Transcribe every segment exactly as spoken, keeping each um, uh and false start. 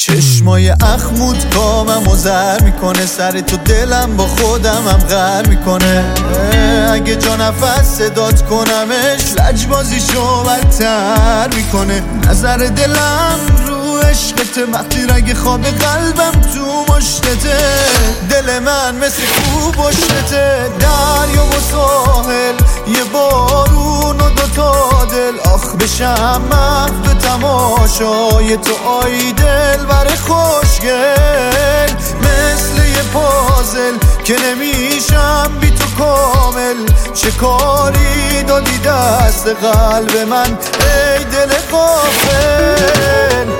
چشمای اخمود کامم و زر میکنه، سر تو دلم با خودم هم غر میکنه. اگه جا نفس صدات کنمش لجبازیشو بدتر میکنه. نظر دلم رو عشقته، وقتی رگ خواب قلبم تو مشتته. دل من مثل کو پشتته، دریا و ساحل یه بارون و دوتا دل. آخ بشم محو به تماشای تو، آی دل بر خوشگل. مثل یه پازل که نمیشم بی تو کامل. چه کاری دادی دست قلب من ای دل غافل.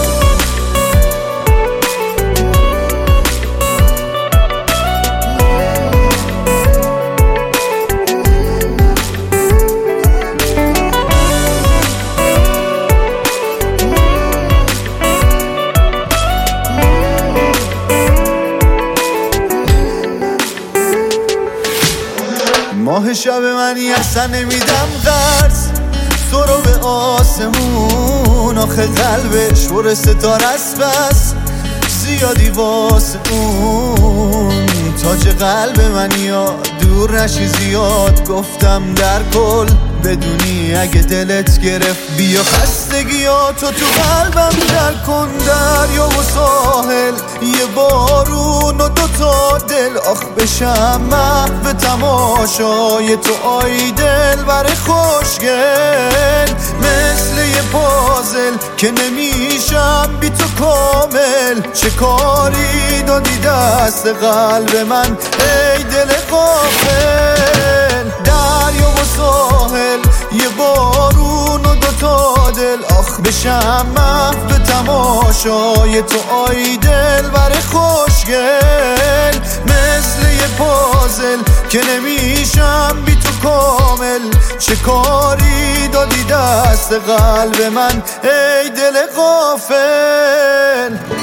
ماه شب منی اصلا نمیدم قرض تو رو به آسمون. آخه قلبش پر ستاره است بس زیادی واسه اون. تاج قلب منی یا دور نشی زیاد، گفتم در کل بدونی اگه دلت گرفت بیا خستگیاتو تو قلبم در کن. دریا و ساحل یه بارون و دوتا دل. آخ بشم محو به تماشای تو، آی دل بر خوشگل. مثل یه پازل که نمیشم بی تو کامل. چه کاری دادی دست قلب من ای دل غافل. دریا و ساحل یه بارون و دوتا دل. آخ بشم محو به تماشای تو، آی دل بر خوشگل. مثل یه پازل که نمیشم بی تو کامل. چه کاری دادی دست قلب من ای دل غافل.